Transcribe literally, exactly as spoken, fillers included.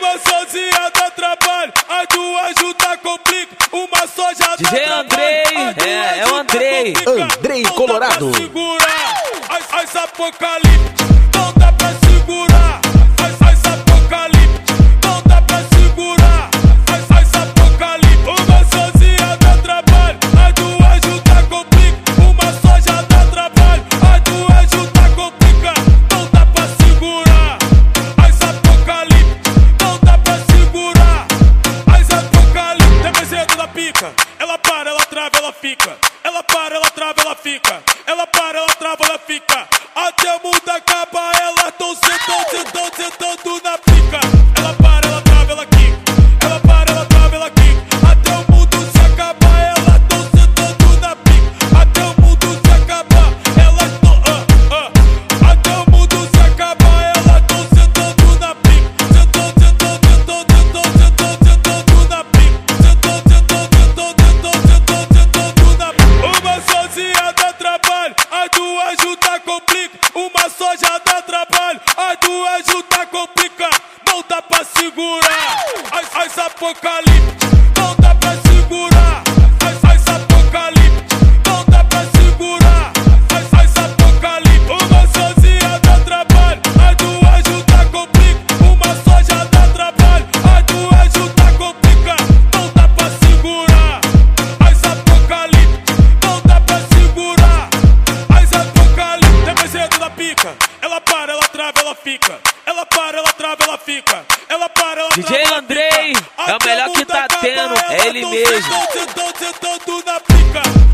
Uma sozinha dá trabalho, as duas juntas complica. Uma só já dá D J Andrei, é, é o Andrei. Andrei Colorado. As, as apocalipse, não dá pra segurar. As, as apocalipse, não dá pra segurar. As, as apocalipse, uma sozinha dá trabalho, as duas juntas complica. Uma só já dá trabalho, as duas juntas complica. Não dá pra segurar. As apocalipse, não dá pra segurar. As apocalipse, tem mais cedo da pica. Ela para, ela trava, ela fica. Ela para, ela trava, ela fica. Ela para, ela trava, ela fica. Até o mundo acaba, elas tão sentando, sentando, sentando na pica. Ela para, ela trava, ela quica. Ela para, ela trava, ela quica. Até o mundo se acabar, elas tão sentando na pica. Até o mundo se acabar, elas tão ah, ah. Até o mundo se acabar, elas tão sentando na pica. Sentando, sentando, sentando, sentando, sentando, sentando na pica. Sentando, sentando, sentando, sentando, sentando, sentando na pica. Uma sozinha dá trabalho, as duas juntas complica. Uma só já dá trabalho, as duas juntas complica. Não dá pra segurar. As, as apocalipse, não dá pra segurar. As, as apocalipse, não dá pra segurar. As, as apocalipse, uma sozinha dá trabalho, as duas juntas complica. Uma só já dá trabalho, as duas juntas complica. Não dá pra segurar. As apocalipse, não dá pra segurar. As apocalipse, tem mais cedo da pica. Ela para, ela trava, ela fica. Ela para, ela trava, ela fica. Ela para, ela D trava, J ela Andrei, fica. é o melhor que tá tendo, é ele mesmo. Sentando, sentando, sentando na pica.